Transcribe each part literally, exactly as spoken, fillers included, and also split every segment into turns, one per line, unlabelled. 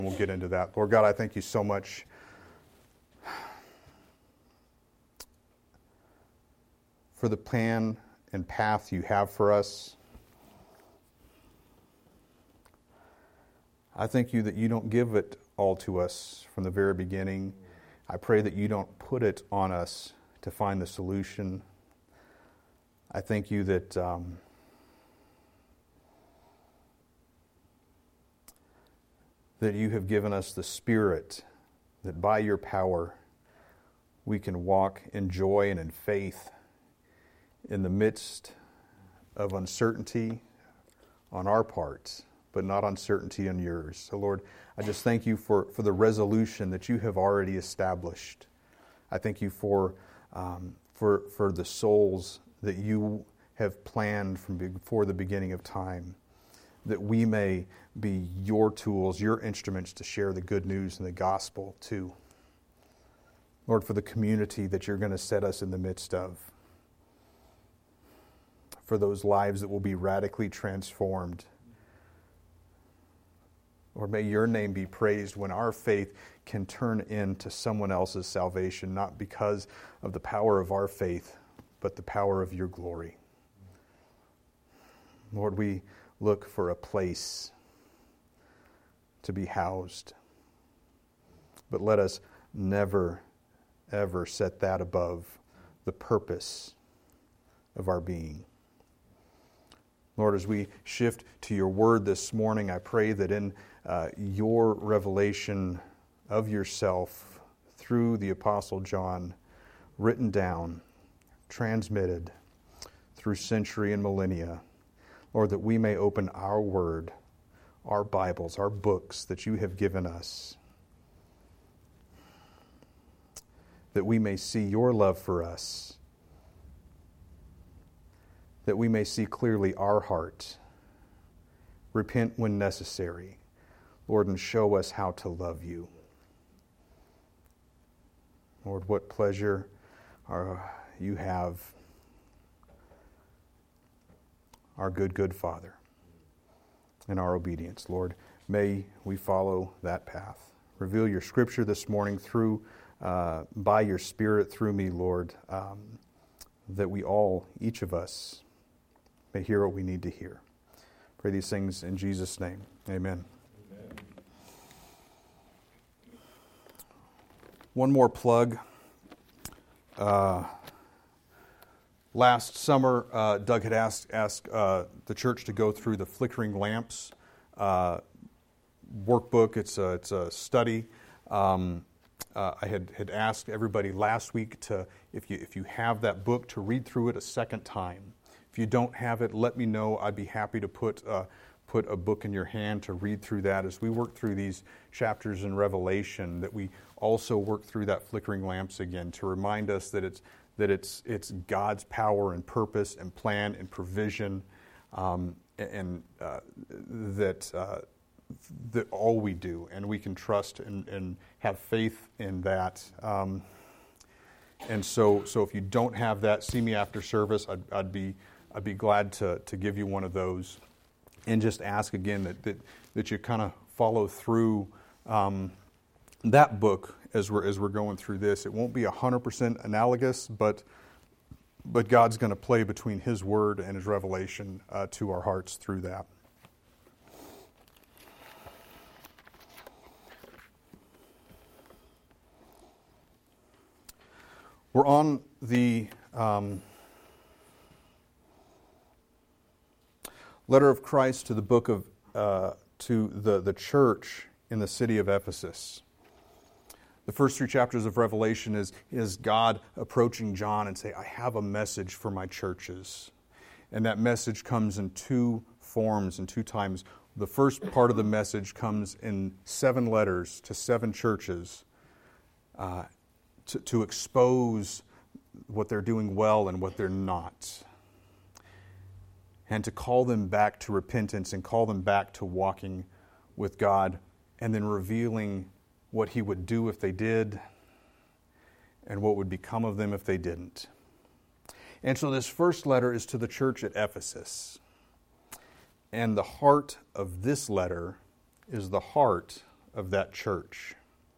We'll get into that. Lord God, I thank you so much for the plan and path you have for us. I thank you that you don't give it all to us from the very beginning. I pray that you don't put it on us to find the solution. I thank you that um, that you have given us the Spirit, that by your power we can walk in joy and in faith in the midst of uncertainty on our part, but not uncertainty on yours. So Lord, I just thank you for, for the resolution that you have already established. I thank you for, um, for, for the souls that you have planned from before the beginning of time, that we may be your tools, your instruments to share the good news and the gospel too. Lord, for the community that you're going to set us in the midst of, for those lives that will be radically transformed. Lord, may your name be praised when our faith can turn into someone else's salvation, not because of the power of our faith, but the power of your glory. Lord, we look for a place to be housed, but let us never, ever set that above the purpose of our being. Lord, as we shift to your word this morning, I pray that in uh, your revelation of yourself through the Apostle John, written down, transmitted through century and millennia, Lord, that we may open our word, our Bibles, our books that you have given us, that we may see your love for us, that we may see clearly our heart, repent when necessary, Lord, and show us how to love you. Lord, what pleasure are you have, our good, good Father, in our obedience. Lord, may we follow that path. Reveal your scripture this morning through, uh, by your Spirit through me, Lord, um, that we all, each of us, may hear what we need to hear. Pray these things in Jesus' name. Amen. Amen. One more plug. Uh, last summer, uh, Doug had asked, asked uh, the church to go through the Flickering Lamps uh, workbook. It's a, it's a study. Um, uh, I had, had asked everybody last week to, if you if you have that book, to read through it a second time. If you don't have it, let me know. I'd be happy to put uh, put a book in your hand to read through that as we work through these chapters in Revelation, that we also work through that Flickering Lamps again to remind us that it's that it's it's God's power and purpose and plan and provision, um, and uh, that uh, that all we do, and we can trust and, and have faith in that. Um, and so, so if you don't have that, see me after service. I'd, I'd be I'd be glad to to give you one of those, and just ask again that that, that you kind of follow through um, that book as we're as we're going through this. It won't be a hundred percent analogous, but but God's going to play between His Word and His revelation uh, to our hearts through that. We're on the um, letter of Christ to the book of uh, to the, the church in the city of Ephesus. The first three chapters of Revelation is, is God approaching John and say, I have a message for my churches. And that message comes in two forms and two times. The first part of the message comes in seven letters to seven churches uh, to, to expose what they're doing well and what they're not. And to call them back to repentance and call them back to walking with God, and then revealing what He would do if they did and what would become of them if they didn't. And so this first letter is to the church at Ephesus. And the heart of this letter is the heart of that church.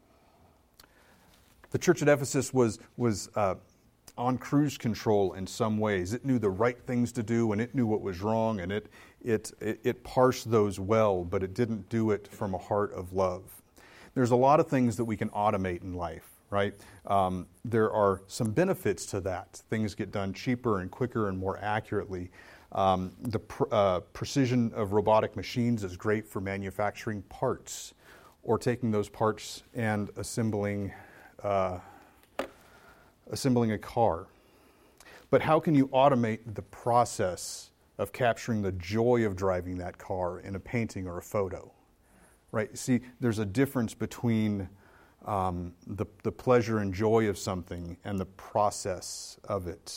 The church at Ephesus was, was uh, on cruise control in some ways. It knew the right things to do, and it knew what was wrong, and it, it, it, it parsed those well, but it didn't do it from a heart of love. There's a lot of things that we can automate in life, right? Um, there are some benefits to that. Things get done cheaper and quicker and more accurately. Um, the pr- uh, precision of robotic machines is great for manufacturing parts or taking those parts and assembling uh, assembling a car. But how can you automate the process of capturing the joy of driving that car in a painting or a photo? Right? See, there's a difference between um, the, the pleasure and joy of something and the process of it.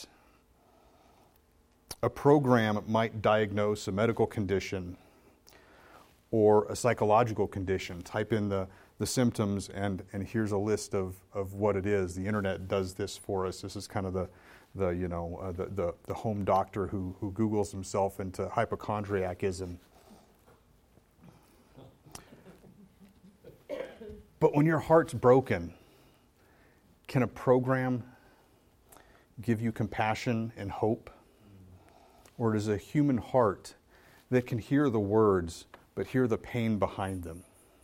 A program might diagnose a medical condition or a psychological condition. Type in the, the symptoms and, and here's a list of, of what it is. The internet does this for us. This is kind of the, the you know, uh, the, the, the home doctor who, who Googles himself into hypochondriacism. But when your heart's broken, can a program give you compassion and hope? Or does a human heart that can hear the words but hear the pain behind them?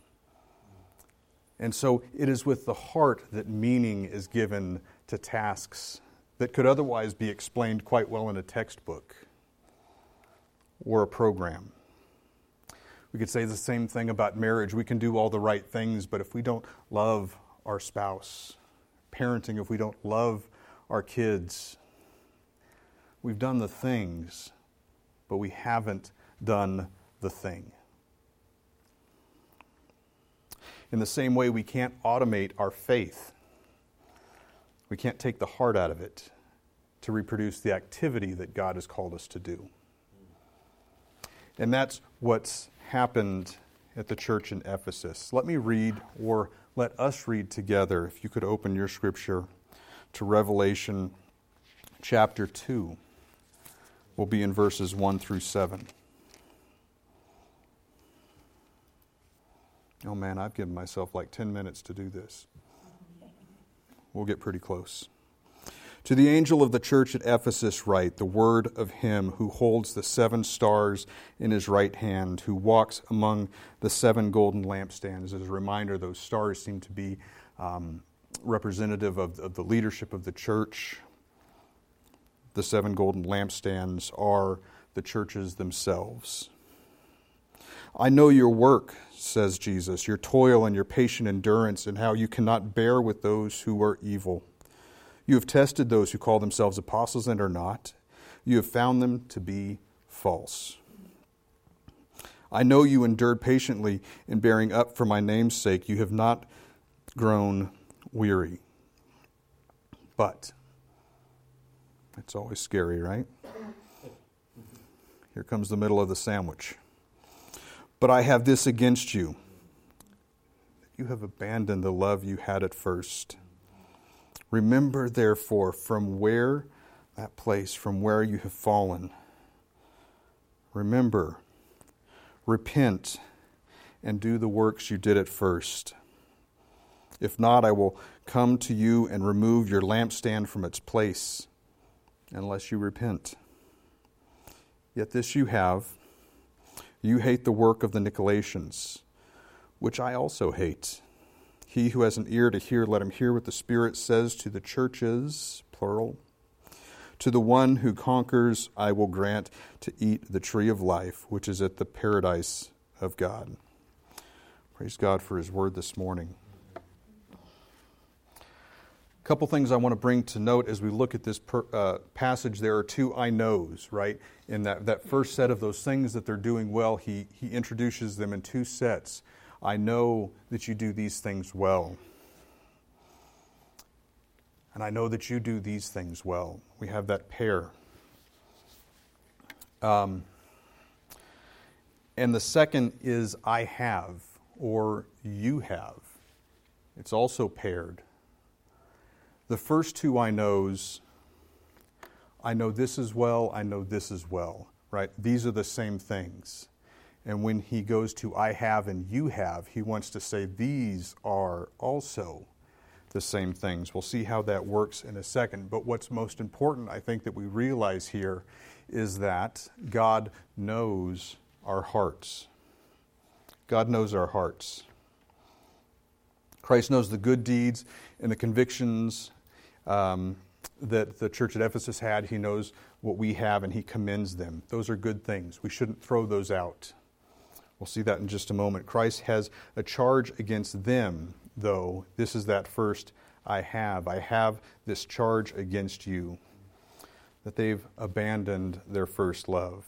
And so it is with the heart that meaning is given to tasks that could otherwise be explained quite well in a textbook or a program. We could say the same thing about marriage. We can do all the right things, but if we don't love our spouse, parenting, if we don't love our kids, we've done the things, but we haven't done the thing. In the same way, we can't automate our faith. We can't take the heart out of it to reproduce the activity that God has called us to do. And that's what's happened at the church in Ephesus. Let me read, or let us read together, if you could open your scripture to Revelation chapter two. We'll be in verses one through seven. Oh man, I've given myself like ten minutes to do this. We'll get pretty close. To the angel of the church at Ephesus write, the word of him who holds the seven stars in his right hand, who walks among the seven golden lampstands. As a reminder, those stars seem to be um, representative of, of the leadership of the church. The seven golden lampstands are the churches themselves. I know your work, says Jesus, your toil and your patient endurance, and how you cannot bear with those who are evil. You have tested those who call themselves apostles and are not. You have found them to be false. I know you endured patiently in bearing up for my name's sake. You have not grown weary. But, it's always scary, right? Here comes the middle of the sandwich. But I have this against you. You have abandoned the love you had at first. Remember, therefore, from where, that place, from where you have fallen. Remember, repent, and do the works you did at first. If not, I will come to you and remove your lampstand from its place, unless you repent. Yet this you have. You hate the work of the Nicolaitans, which I also hate. He who has an ear to hear, let him hear what the Spirit says to the churches, plural. To the one who conquers, I will grant to eat the tree of life, which is at the paradise of God. Praise God for his word this morning. A couple things I want to bring to note as we look at this per, uh, passage. There are two I knows, right? In that, that first set of those things that they're doing well, he, he introduces them in two sets. I know that you do these things well. And I know that you do these things well. We have that pair. Um, and the second is I have, or you have. It's also paired. The first two I knows, I know this as well, I know this as well, right? These are the same things. And when he goes to I have and you have, he wants to say these are also the same things. We'll see how that works in a second. But what's most important, I think, that we realize here is that God knows our hearts. God knows our hearts. Christ knows the good deeds and the convictions um, that the church at Ephesus had. He knows what we have, and he commends them. Those are good things. We shouldn't throw those out. We'll see that in just a moment. Christ has a charge against them, though. This is that first I have. I have this charge against you, that they've abandoned their first love.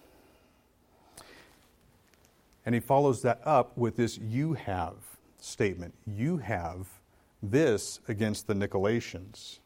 And he follows that up with this you have statement. You have this against the Nicolaitans.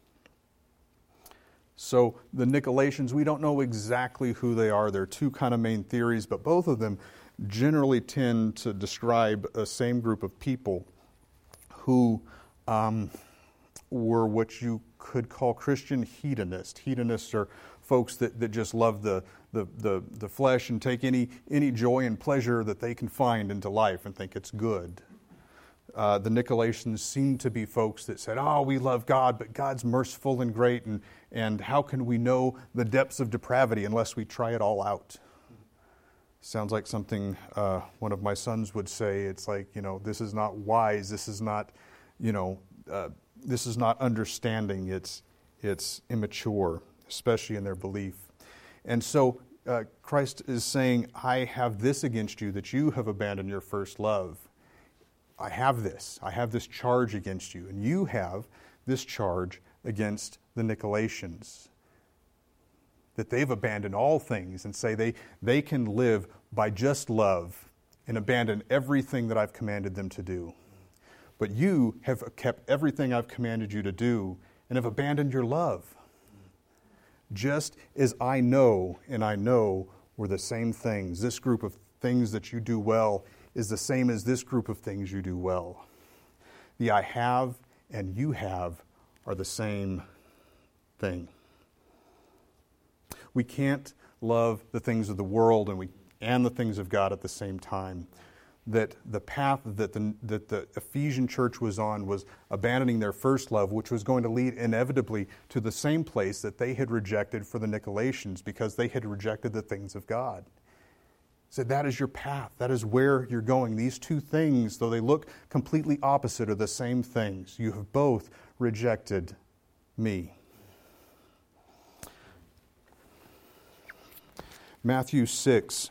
So the Nicolaitans, we don't know exactly who they are. There are two kind of main theories, but both of them generally tend to describe a same group of people who um, were what you could call Christian hedonists. Hedonists are folks that, that just love the, the, the, the flesh and take any, any joy and pleasure that they can find into life and think it's good. Uh, the Nicolaitans seem to be folks that said, oh, we love God, but God's merciful and great, and, and how can we know the depths of depravity unless we try it all out? Sounds like something uh, one of my sons would say. It's like, you know, this is not wise, this is not, you know, uh, this is not understanding, it's, it's immature, especially in their belief. And so uh, Christ is saying, I have this against you, that you have abandoned your first love. I have this. I have this charge against you. And you have this charge against the Nicolaitans. That they've abandoned all things and say they, they can live by just love and abandon everything that I've commanded them to do. But you have kept everything I've commanded you to do and have abandoned your love. Just as I know, and I know we're the same things. This group of things that you do well is the same as this group of things you do well. The I have and you have are the same thing. We can't love the things of the world and we and the things of God at the same time. That the path that the, that the Ephesian church was on was abandoning their first love, which was going to lead inevitably to the same place that they had rejected for the Nicolaitans because they had rejected the things of God. Said that is your path. That is where you're going. These two things, though they look completely opposite, are the same things. You have both rejected me. Matthew six.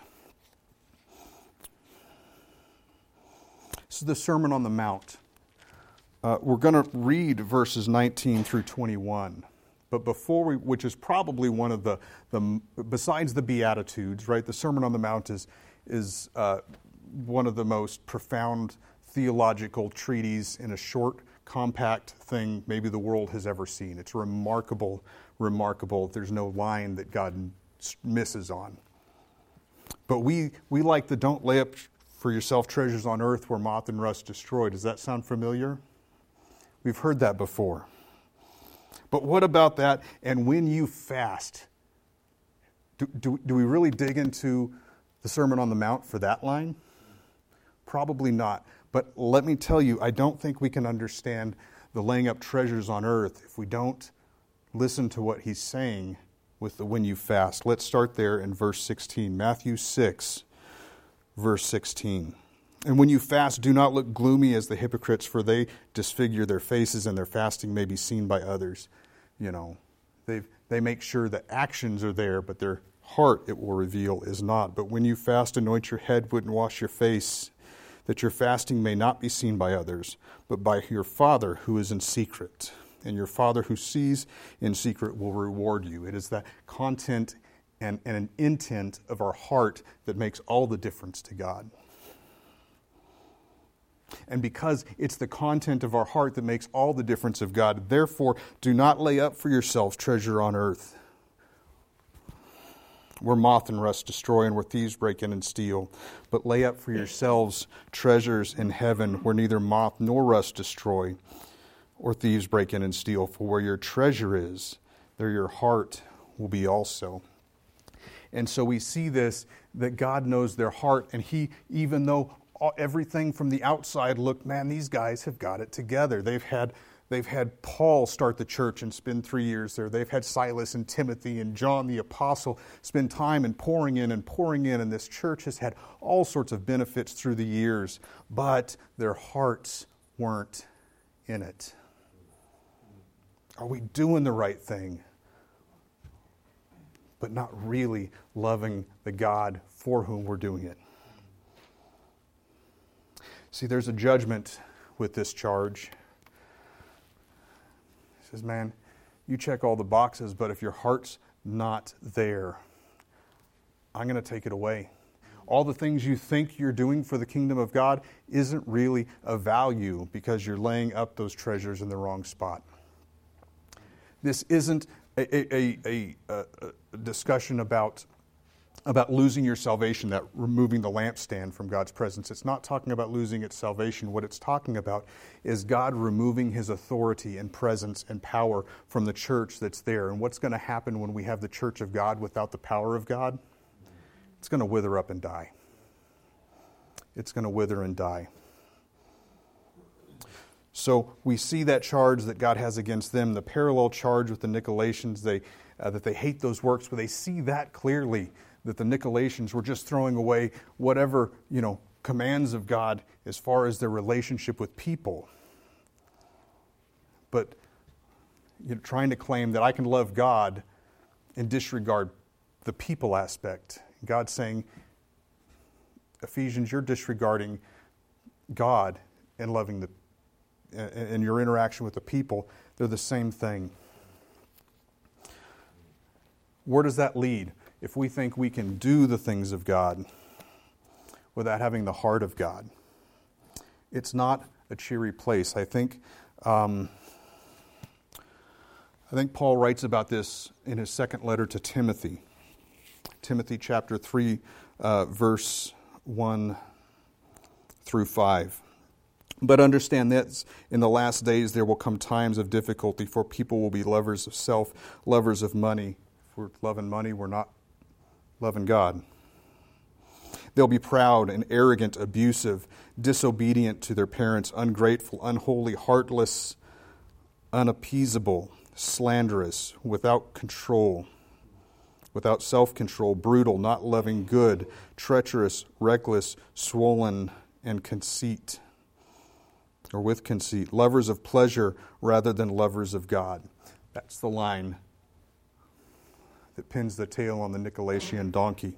This is the Sermon on the Mount. Uh, we're going to read verses nineteen through twenty-one. But before we, which is probably one of the, the besides the Beatitudes, right? The Sermon on the Mount is, is uh, one of the most profound theological treatises in a short, compact thing maybe the world has ever seen. It's remarkable, remarkable. There's no line that God misses on. But we, we like the don't lay up for yourself treasures on earth where moth and rust destroy. Does that sound familiar? We've heard that before. But what about that? And when you fast, do, do, do we really dig into the Sermon on the Mount for that line? Probably not. But let me tell you, I don't think we can understand the laying up treasures on earth if we don't listen to what he's saying with the when you fast. Let's start there in verse sixteen. Matthew six, verse sixteen. And when you fast, do not look gloomy as the hypocrites, for they disfigure their faces, and their fasting may be seen by others. You know, they they make sure that actions are there, but their heart, it will reveal, is not. But when you fast, anoint your head, and wash your face, that your fasting may not be seen by others, but by your Father who is in secret. And your Father who sees in secret will reward you. It is that content and, and an intent of our heart that makes all the difference to God. And because it's the content of our heart that makes all the difference of God, therefore, do not lay up for yourselves treasure on earth, where moth and rust destroy and where thieves break in and steal. But lay up for yourselves treasures in heaven, where neither moth nor rust destroy, or thieves break in and steal. For where your treasure is, there your heart will be also. And so we see this, that God knows their heart, and He, even though everything from the outside looked, man, these guys have got it together. They've had they've had Paul start the church and spend three years there. They've had Silas and Timothy and John the Apostle spend time and pouring in and pouring in, and this church has had all sorts of benefits through the years, but their hearts weren't in it. Are we doing the right thing, but not really loving the God for whom we're doing it? See, there's a judgment with this charge. He says, man, you check all the boxes, but if your heart's not there, I'm going to take it away. All the things you think you're doing for the kingdom of God isn't really of value because you're laying up those treasures in the wrong spot. This isn't a, a, a, a, a discussion about about losing your salvation, that removing the lampstand from God's presence. It's not talking about losing its salvation. What it's talking about is God removing His authority and presence and power from the church that's there. And what's going to happen when we have the church of God without the power of God? It's going to wither up and die. It's going to wither and die. So we see that charge that God has against them, the parallel charge with the Nicolaitans, they, uh, that they hate those works, but they see that clearly, that the Nicolaitans were just throwing away whatever, you know, commands of God as far as their relationship with people. But you know, trying to claim that I can love God and disregard the people aspect. God's saying, Ephesians, you're disregarding God and loving the and your interaction with the people. They're the same thing. Where does that lead? If we think we can do the things of God without having the heart of God, it's not a cheery place. I think um, I think Paul writes about this in his second letter to Timothy. Timothy chapter three, uh, verse one through five. But understand this, in the last days there will come times of difficulty, for people will be lovers of self, lovers of money. If we're loving money, we're not loving God. They'll be proud and arrogant, abusive, disobedient to their parents, ungrateful, unholy, heartless, unappeasable, slanderous, without control, without self-control, brutal, not loving good, treacherous, reckless, swollen, and conceit, or with conceit, lovers of pleasure rather than lovers of God. That's the line that pins the tail on the Nicolaitian donkey.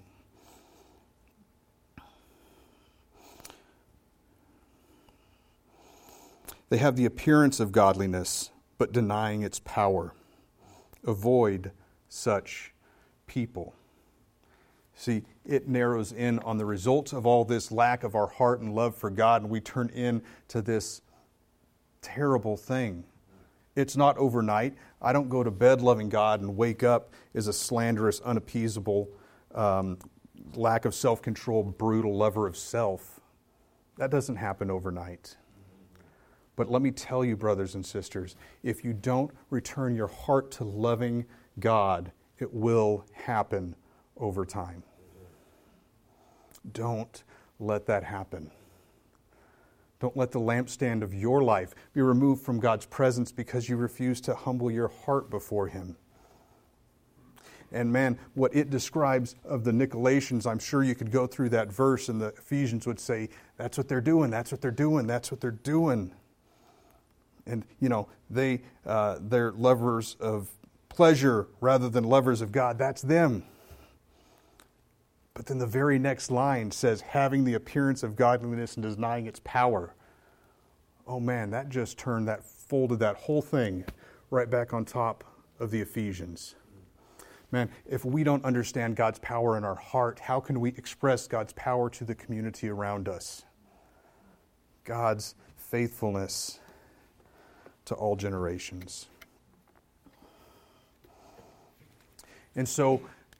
They have the appearance of godliness, but denying its power. Avoid such people. See, it narrows in on the results of all this lack of our heart and love for God, and we turn into this terrible thing. It's not overnight. I don't go to bed loving God and wake up as a slanderous, unappeasable, um, lack of self-control, brutal lover of self. That doesn't happen overnight. But let me tell you, brothers and sisters, if you don't return your heart to loving God, it will happen over time. Don't let that happen. Don't let the lampstand of your life be removed from God's presence because you refuse to humble your heart before Him. And man, what it describes of the Nicolaitans, I'm sure you could go through that verse and the Ephesians would say, that's what they're doing, that's what they're doing, that's what they're doing. And, you know, they, uh, they're lovers of pleasure rather than lovers of God. That's them. But then the very next line says, having the appearance of godliness and denying its power. Oh man, that just turned that, folded that whole thing right back on top of the Ephesians. Man, if we don't understand God's power in our heart, how can we express God's power to the community around us? God's faithfulness to all generations. And so,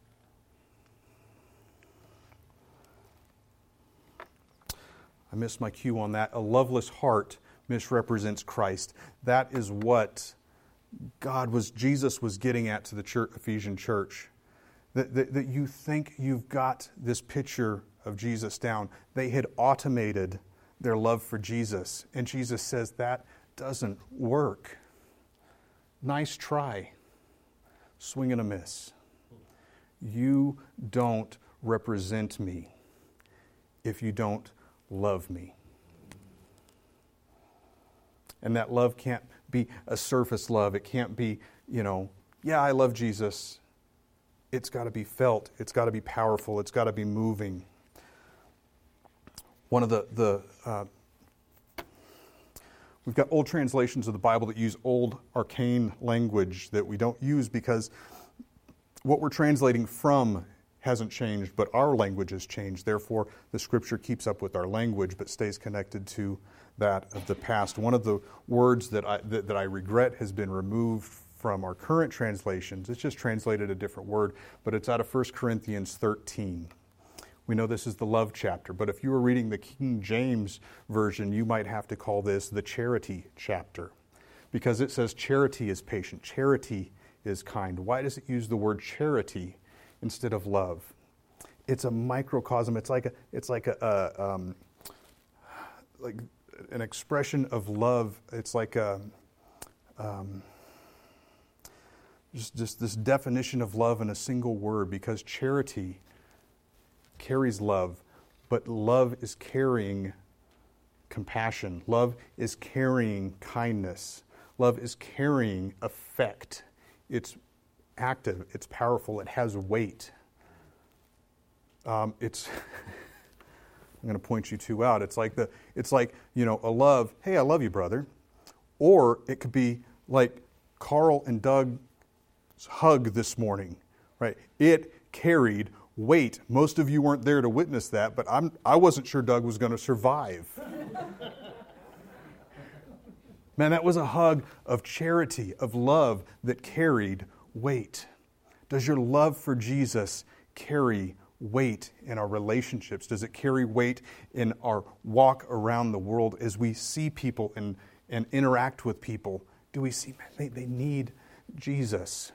I missed my cue on that. A loveless heart misrepresents Christ. That is what God was, Jesus was getting at to the church, Ephesian church. that, that, that you think you've got this picture of Jesus down. They had automated their love for Jesus. And Jesus says, that doesn't work. Nice try. Swing and a miss. You don't represent me if you don't love me. And that love can't be a surface love. It can't be, you know, yeah, I love Jesus. It's got to be felt. It's got to be powerful. It's got to be moving. One of the, the uh, we've got old translations of the Bible that use old arcane language that we don't use because what we're translating from hasn't changed, but our language has changed. Therefore, the Scripture keeps up with our language, but stays connected to that of the past. One of the words that I, that, that I regret has been removed from our current translations. It's just translated a different word, but it's out of First Corinthians thirteen. We know this is the love chapter, but if you were reading the King James Version, you might have to call this the charity chapter, because it says charity is patient, charity is kind. Why does it use the word charity instead of love? It's a microcosm. It's like a, it's like a, a um, like an expression of love. It's like a, um, just just this definition of love in a single word, because charity carries love, but love is carrying compassion. Love is carrying kindness. Love is carrying affect. It's active. It's powerful. It has weight. Um, it's. I'm going to point you two out. It's like the. It's like, you know, a love. Hey, I love you, brother. Or it could be like Carl and Doug's hug this morning, right? It carried weight. Most of you weren't there to witness that, but I'm. I wasn't sure Doug was going to survive. Man, that was a hug of charity, of love that carried weight. Does your love for Jesus carry weight in our relationships? Does it carry weight in our walk around the world as we see people and, and interact with people? Do we see, man, they, they need Jesus?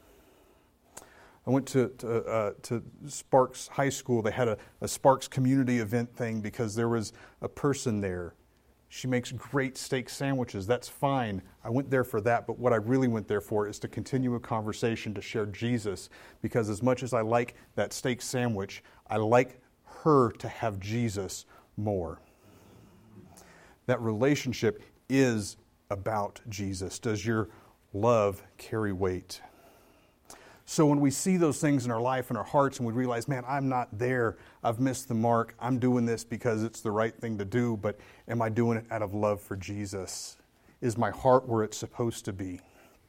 I went to to, uh, to Sparks High School. They had a, a Sparks community event thing because there was a person there. She makes great steak sandwiches. That's fine. I went there for that, but what I really went there for is to continue a conversation, to share Jesus, because as much as I like that steak sandwich, I like her to have Jesus more. That relationship is about Jesus. Does your love carry weight? So when we see those things in our life and our hearts and we realize, man, I'm not there, I've missed the mark, I'm doing this because it's the right thing to do, but am I doing it out of love for Jesus? Is my heart where it's supposed to be?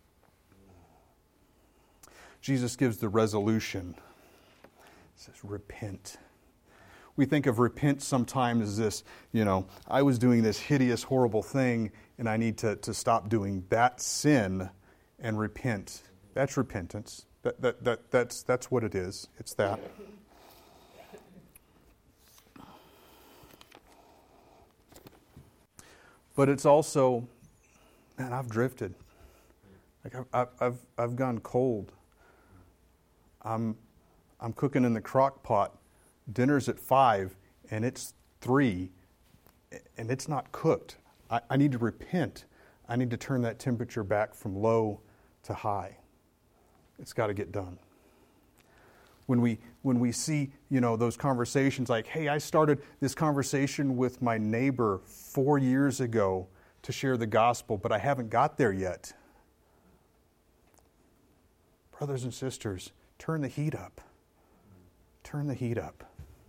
Jesus gives the resolution. He says, repent. We think of repent sometimes as this, you know, I was doing this hideous, horrible thing and I need to, to stop doing that sin and repent. That's repentance. That, that, that, that's, that's what it is. It's that. But it's also, man, I've drifted. Like I've, I've, I've gone cold. I'm, I'm cooking in the crock pot. Dinner's at five, and it's three, and it's not cooked. I, I need to repent. I need to turn that temperature back from low to high. It's got to get done. When we when we see, you know, those conversations like, hey, I started this conversation with my neighbor four years ago to share the gospel, but I haven't got there yet. Brothers and sisters, turn the heat up. Turn the heat up.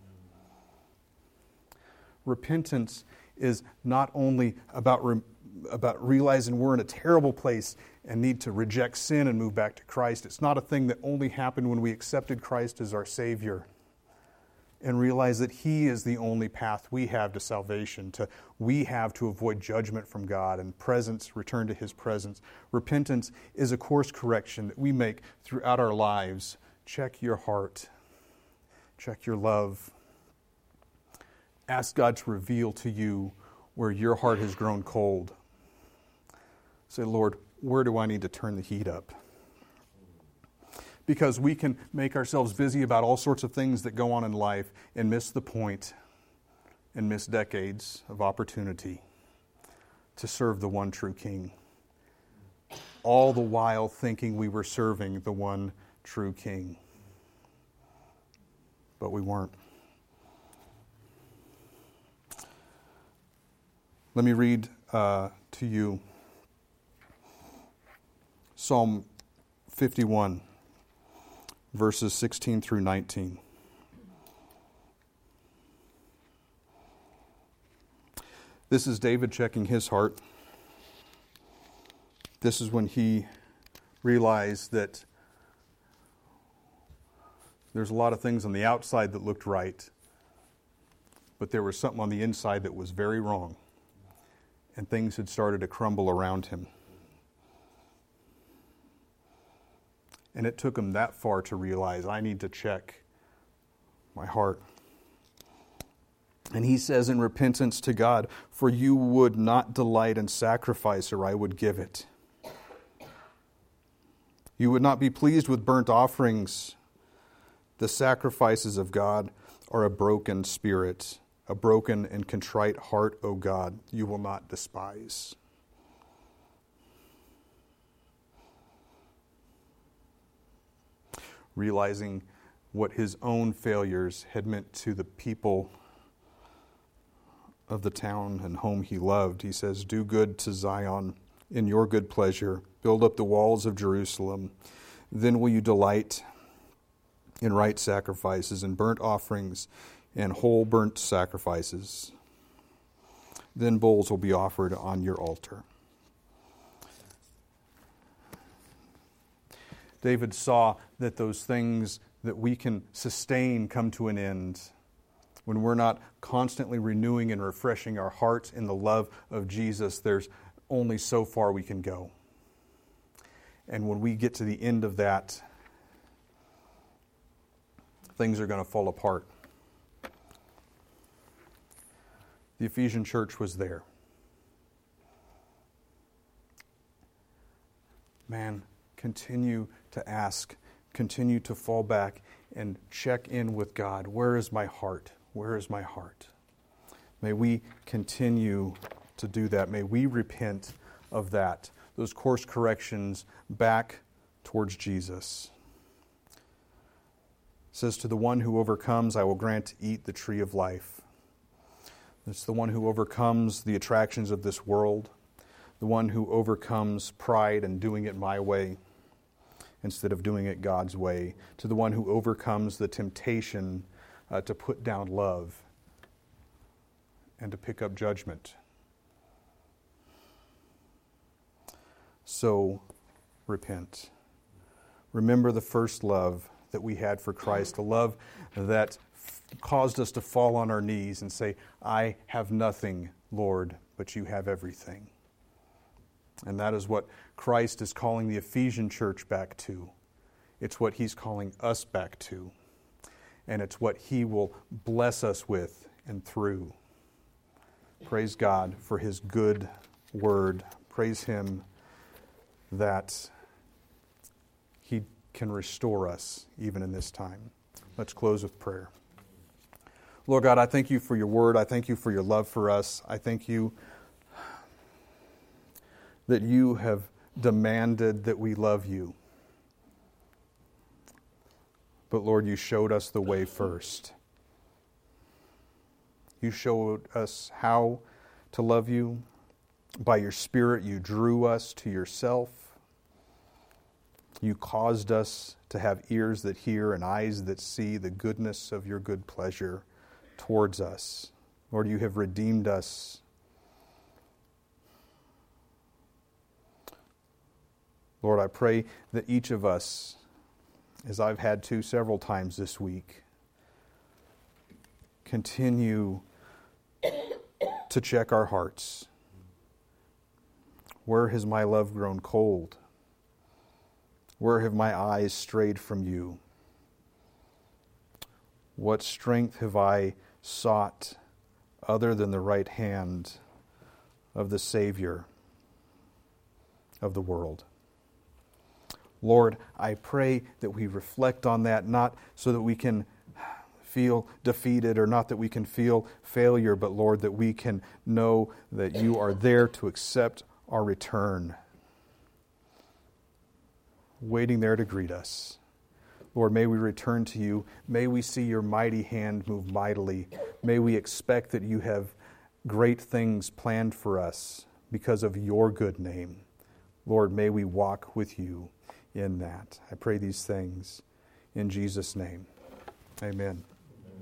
Repentance is not only about re- about realizing we're in a terrible place and need to reject sin and move back to Christ. It's not a thing that only happened when we accepted Christ as our Savior and realize that He is the only path we have to salvation, to we have to avoid judgment from God and presence, return to His presence. Repentance is a course correction that we make throughout our lives. Check your heart. Check your love. Ask God to reveal to you where your heart has grown cold. Say, Lord, where do I need to turn the heat up? because we can make ourselves busy about all sorts of things that go on in life and miss the point and miss decades of opportunity to serve the one true King. All the while thinking we were serving the one true King. But we weren't. Let me read uh, to you Psalm fifty-one, verses sixteen through nineteen. This is David checking his heart. This is when he realized that there's a lot of things on the outside that looked right, but there was something on the inside that was very wrong, and things had started to crumble around him. And it took him that far to realize, I need to check my heart. And he says in repentance to God, for you would not delight in sacrifice, or I would give it. You would not be pleased with burnt offerings. The sacrifices of God are a broken spirit, a broken and contrite heart, O God, you will not despise. Realizing what his own failures had meant to the people of the town and home he loved, he says, do good to Zion in your good pleasure. Build up the walls of Jerusalem. Then will you delight in right sacrifices and burnt offerings and whole burnt sacrifices. Then bulls will be offered on your altar. David saw that those things that we can sustain come to an end when we're not constantly renewing and refreshing our hearts in the love of Jesus. There's only so far we can go. And when we get to the end of that, things are going to fall apart. The Ephesian church was there. Man, continue to ask, continue to fall back and check in with God. Where is my heart? Where is my heart? May we continue to do that. May we repent of that, those course corrections back towards Jesus. It says, to the one who overcomes, I will grant to eat the tree of life. It's the one who overcomes the attractions of this world, the one who overcomes pride and doing it my way instead of doing it God's way, to the one who overcomes the temptation uh, to put down love and to pick up judgment. So, repent. Remember the first love that we had for Christ, a love that f- caused us to fall on our knees and say, I have nothing, Lord, but you have everything. And that is what Christ is calling the Ephesian church back to. It's what he's calling us back to. And it's what he will bless us with and through. Praise God for his good word. Praise him that he can restore us even in this time. Let's close with prayer. Lord God, I thank you for your word. I thank you for your love for us. I thank you that you have demanded that we love you. But Lord, you showed us the way first. You showed us how to love you. By your Spirit, you drew us to yourself. You caused us to have ears that hear and eyes that see the goodness of your good pleasure towards us. Lord, you have redeemed us. Lord, I pray that each of us, as I've had to several times this week, continue to check our hearts. Where has my love grown cold? Where have my eyes strayed from you? What strength have I sought other than the right hand of the Savior of the world? Lord, I pray that we reflect on that, not so that we can feel defeated or not that we can feel failure, but Lord, that we can know that you are there to accept our return, waiting there to greet us. Lord, may we return to you. May we see your mighty hand move mightily. May we expect that you have great things planned for us because of your good name. Lord, may we walk with you in that. I pray these things in Jesus' name. Amen.